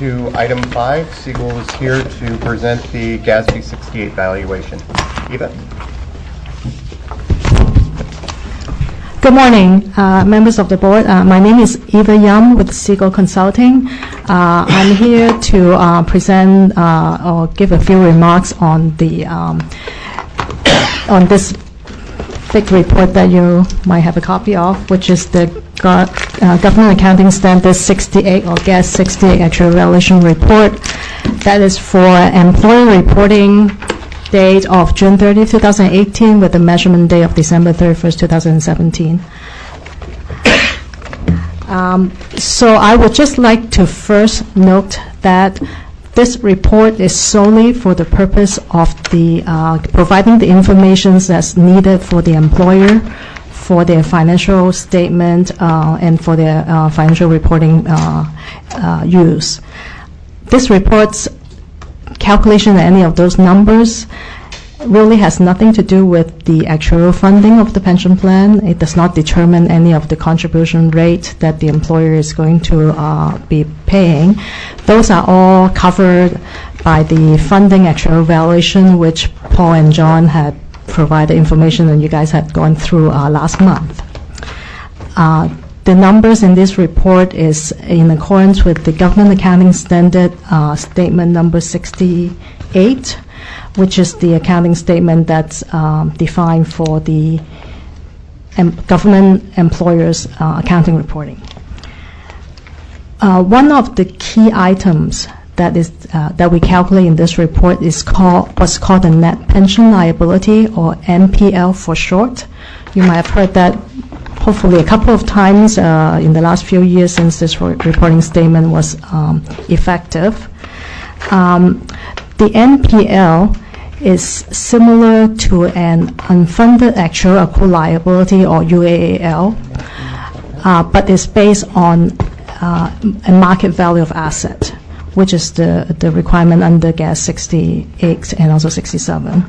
to item 5. Siegel is here to present the GASB 68 valuation. Eva? Good morning, members of the board. My name is Eva Yum with Siegel Consulting. I'm here to present or give a few remarks on the on this big report that you might have a copy of, which is the Government Accounting Standard 68 or GAS 68 Actual Valuation Report. That is for employer reporting date of June 30, 2018 with the measurement date of December 31st, 2017. So I would just like to first note that this report is solely for the purpose of the providing the information that's needed for the employer for their financial statement and for their financial reporting use. This report's calculation of any of those numbers really has nothing to do with the actual funding of the pension plan. It does not determine any of the contribution rate that the employer is going to be paying. Those are all covered by the funding actual valuation, which Paul and John had provided information and you guys had gone through last month. The numbers in this report is in accordance with the Government Accounting Standard Statement number 68, which is the accounting statement that's defined for the government employers' accounting reporting. One of the key items that we calculate in this report is what's called the net pension liability, or NPL for short. You might have heard that hopefully a couple of times in the last few years since this reporting statement was effective. The NPL is similar to an unfunded actual accrued liability, or UAAL, but is based on a market value of asset, which is the requirement under GAS 68 and also 67.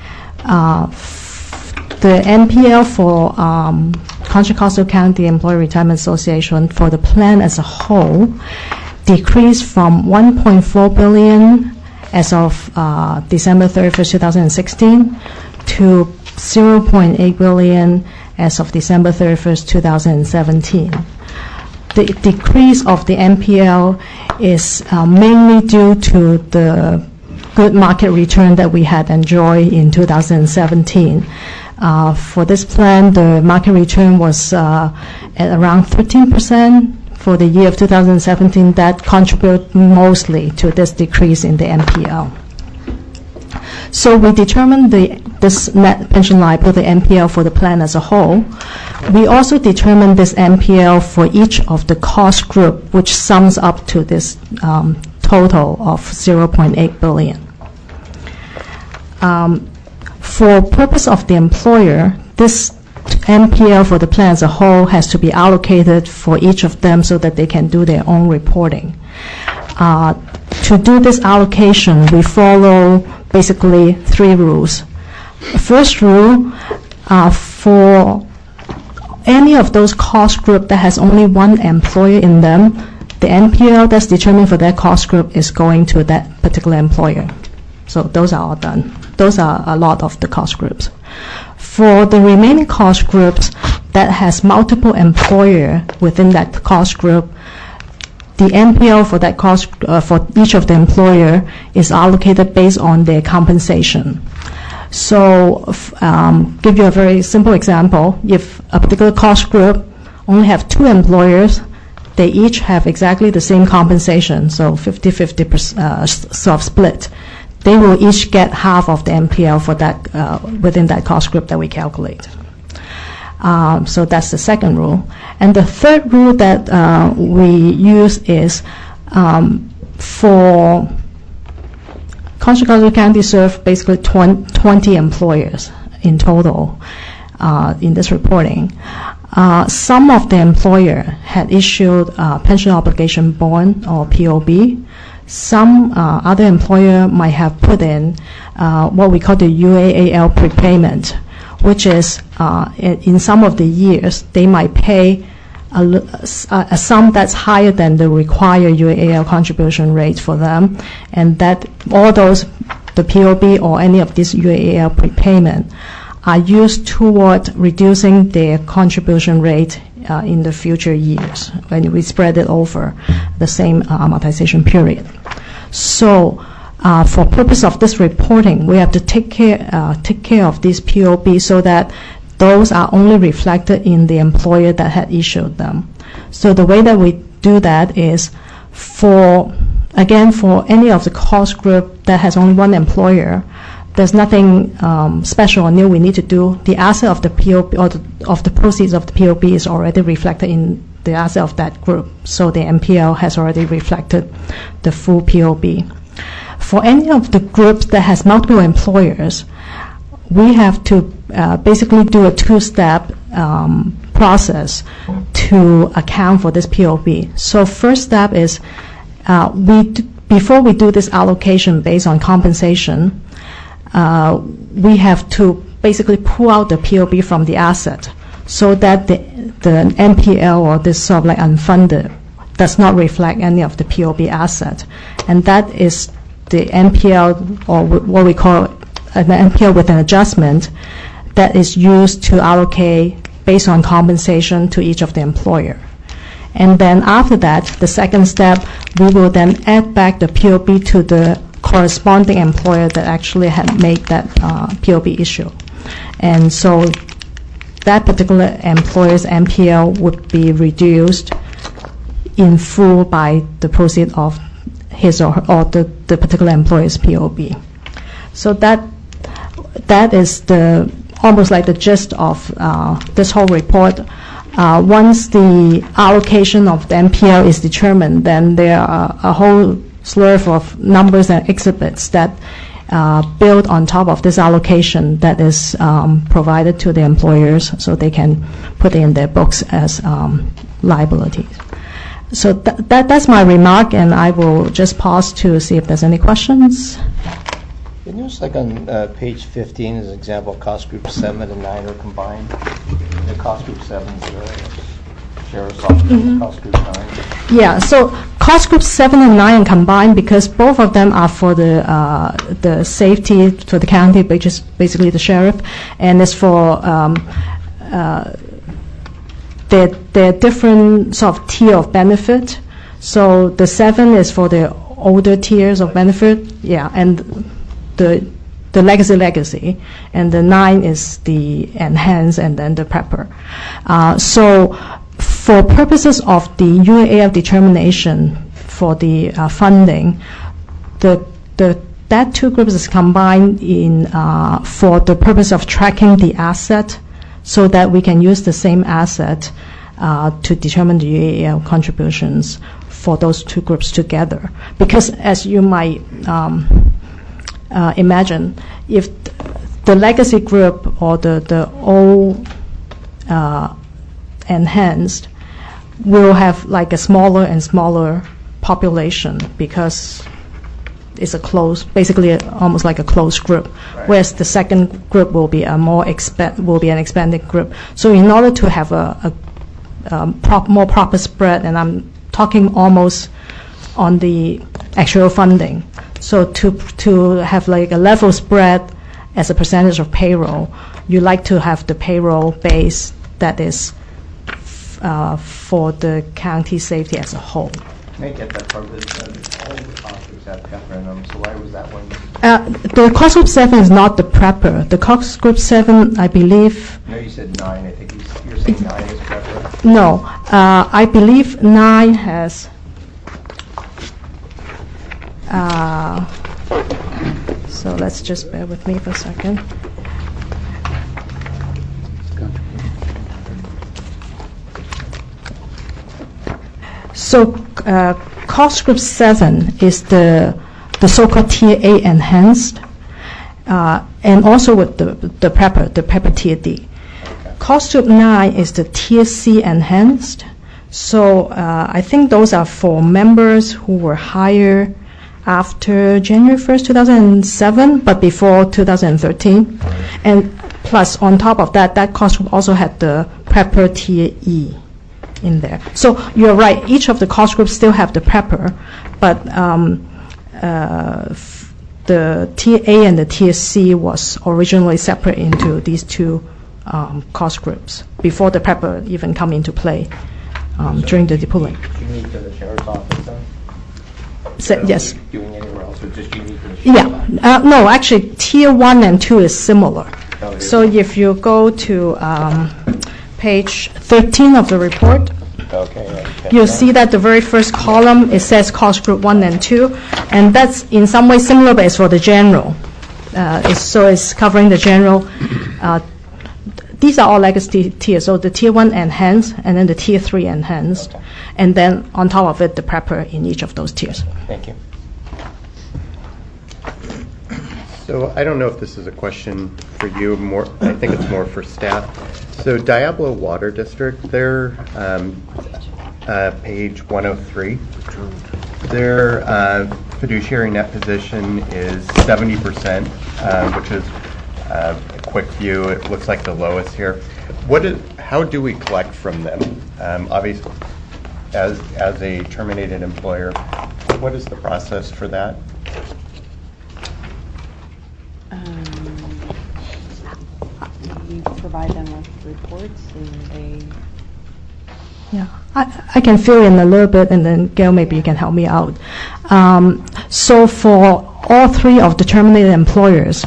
The NPL for Contra Costa County Employee Retirement Association for the plan as a whole decreased from $1.4 billion as of December 31st, 2016 to $0.8 billion as of December 31st, 2017. The decrease of the NPL is mainly due to the good market return that we had enjoyed in 2017. For this plan, the market return was at around 13% for the year of 2017. That contributed mostly to this decrease in the NPL. So we determined this net pension liability, NPL, for the plan as a whole. We also determined this NPL for each of the cost group, which sums up to this total of $0.8 billion. For purpose of the employer, this NPL for the plan as a whole has to be allocated for each of them so that they can do their own reporting. To do this allocation, we follow basically 3 rules. First rule, for any of those cost group that has only one employer in them, the NPL that's determined for that cost group is going to that particular employer. So those are all done. Those are a lot of the cost groups. For the remaining cost groups that has multiple employer within that cost group, the NPL for that cost for each of the employer is allocated based on their compensation. So, give you a very simple example. If a particular cost group only have 2 employers, they each have exactly the same compensation, so 50-50 sort of split. They will each get half of the NPL for that within that cost group that we calculate. So that's the second rule. And the third rule that we use is for Contra Costa County serve basically 20 employers in total in this reporting. Some of the employer had issued pension obligation bond, or POB. Some other employer might have put in what we call the UAAL prepayment, which is in some of the years they might pay a sum that's higher than the required UAL contribution rate for them, and that all those, the POB or any of these UAL prepayment, are used toward reducing their contribution rate in the future years when we spread it over the same amortization period. So for purpose of this reporting, we have to take care of these POB so that those are only reflected in the employer that had issued them. So the way that we do that is for any of the cost group that has only one employer, there's nothing special or new we need to do. The asset of the POB or of the proceeds of the POB is already reflected in the asset of that group. So the MPL has already reflected the full POB. For any of the groups that has multiple employers, we have to basically do a two-step process to account for this POB. So first step is before we do this allocation based on compensation, we have to basically pull out the POB from the asset so that the NPL or this sort of like unfunded does not reflect any of the POB asset. And that is the NPL, or what we call an NPL with an adjustment, that is used to allocate based on compensation to each of the employer. And then after that, the second step, we will then add back the POB to the corresponding employer that actually had made that POB issue. And so that particular employer's NPL would be reduced in full by the proceeds of his or the particular employer's POB. So that is almost like the gist of this whole report. Once the allocation of the NPL is determined, then there are a whole slew of numbers and exhibits that build on top of this allocation that is provided to the employers so they can put in their books as liabilities. So that's my remark, and I will just pause to see if there's any questions. It looks like on page 15 is an example, cost group 7 and 9 are combined. The cost group 7 is sheriff's office, cost group 9. Yeah, so cost group 7 and 9 are combined because both of them are for the safety for the county, which is basically the sheriff, and it's for they're different sort of tier of benefit. So the 7 is for the older tiers of benefit, yeah, and the legacy, and the 9 is the enhanced and then the prepper. So for purposes of the UAL determination for the funding, that two groups is combined in for the purpose of tracking the asset, so that we can use the same asset to determine the UAL contributions for those two groups together. Because as you might imagine, if the legacy group or the old enhanced will have like a smaller and smaller population because it's basically almost like a closed group, right. Whereas the second group will be an expanded group. So in order to have a more proper spread, and I'm talking almost on the actual funding, so to have like a level spread as a percentage of payroll, you like to have the payroll base that is for the county safety as a whole. May get that part of all the cost groups have pepper in them, so why was that one? The cost group 7 is not the prepper. The cost group 7, I believe. No, you said 9. I think you're saying 9 is prepper. No, I believe 9 has. So let's just bear with me for a second. So cost group 7 is the so-called Tier A enhanced, and also with the prepper Tier D. Cost group 9 is the Tier C enhanced. So I think those are for members who were hired after January 1st, 2007, but before 2013. And plus, on top of that, that cost group also had the prepper Tier E. in there. So you're right, each of the cost groups still have the prepper, but the Tier A and the Tier C was originally separate into these two cost groups before the prepper even come into play during the deployment. Unique to the sheriff's office, though? Yes. Doing anywhere else, or just unique to the sheriff's office? Yeah. No, actually, Tier 1 and 2 is similar. Oh, it is? So if you go to page 13 of the report, Okay. Yeah, you'll see that the very first column, it says cost group 1 and 2, and that's in some way similar, but it's for the general. So it's covering the general. These are all legacy tiers, so the Tier 1 enhanced, and then the Tier 3 enhanced, Okay. and then on top of it, the prepper in each of those tiers. Thank you. So I don't know if this is a question for you, I think it's more for staff. So Diablo Water District, they're page 103. Their fiduciary net position is 70%, which is a quick view. It looks like the lowest here. How do we collect from them? Obviously, as a terminated employer, what is the process for that? We provide them with reports, and they. Yeah, I can fill in a little bit, and then Gail, maybe you can help me out. So for all three of the terminated employers,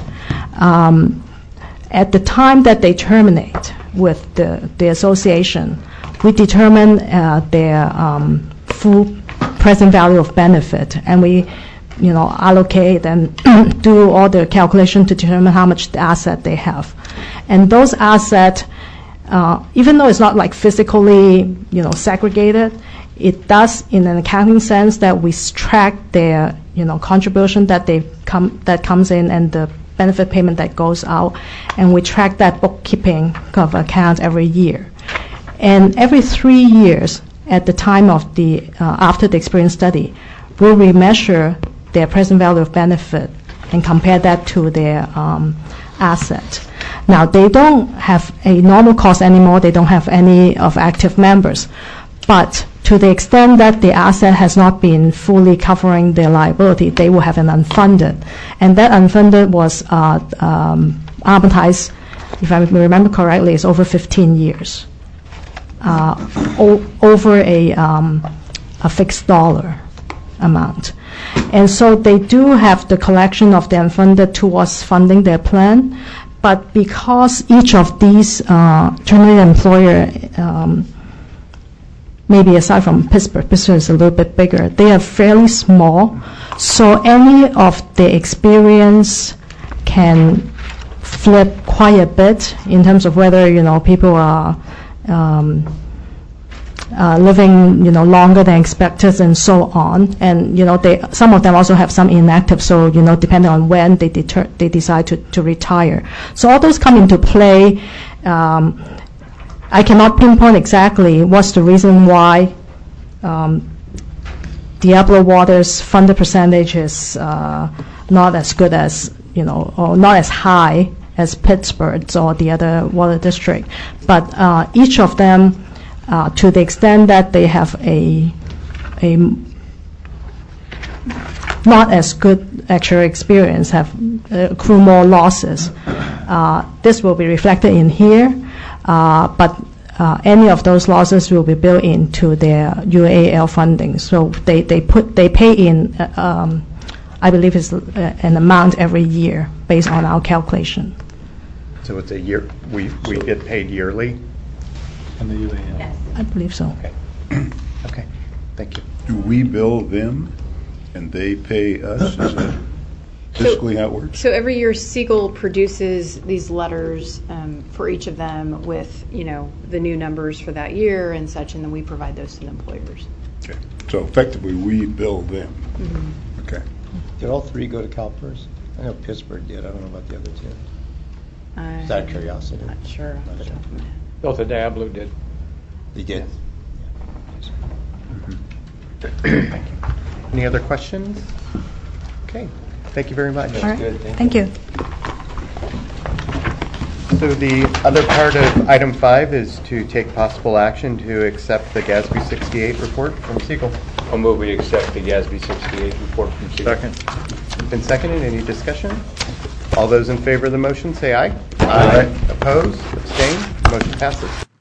at the time that they terminate with the association, we determine their full present value of benefit, and we allocate and do all the calculation to determine how much asset they have. And those assets, even though it's not like physically, segregated, it does in an accounting sense that we track their, contribution that comes in and the benefit payment that goes out, and we track that bookkeeping of accounts every year. And every 3 years, at the time of after the experience study, we'll remeasure their present value of benefit and compare that to their asset. Now, they don't have a normal cost anymore. They don't have any of active members. But to the extent that the asset has not been fully covering their liability, they will have an unfunded. And that unfunded was amortized, if I remember correctly, it's over 15 years, over a fixed dollar amount. And so they do have the collection of the unfunded towards funding their plan, but because each of these terminated employer, maybe aside from Pittsburgh is a little bit bigger, they are fairly small, so any of the experience can flip quite a bit in terms of whether people are living, longer than expected and so on. And, some of them also have some inactive, so, depending on when they decide to retire. So all those come into play. I cannot pinpoint exactly what's the reason why Diablo Water's funded percentage is not as good as, or not as high as Pittsburgh's or the other water district. But each of them, to the extent that they have a not as good actual experience, have accrue more losses. This will be reflected in here, but any of those losses will be built into their UAL funding. So they pay in, I believe it's an amount every year based on our calculation. So it's a year, we get paid yearly? On the UAL. Yes. I believe so. Okay. Okay, thank you. Do we bill them and they pay us? Is that basically how it works? So every year, Siegel produces these letters for each of them with, the new numbers for that year and such, and then we provide those to the employers. Okay. So effectively, we bill them. Mm-hmm. Okay. Did all three go to CalPERS? I know Pittsburgh did. I don't know about the other two. Is that curiosity? Not sure. Not sure. Both of Diablo did. They did? Any other questions? Okay, thank you very much. All right. Good, Thank you. So the other part of item 5 is to take possible action to accept the GASB 68 report from Siegel. I'll move we accept the GASB 68 report from Siegel. Second. Been seconded. Any discussion? All those in favor of the motion say aye. Aye. Opposed? Abstained? Motion passes.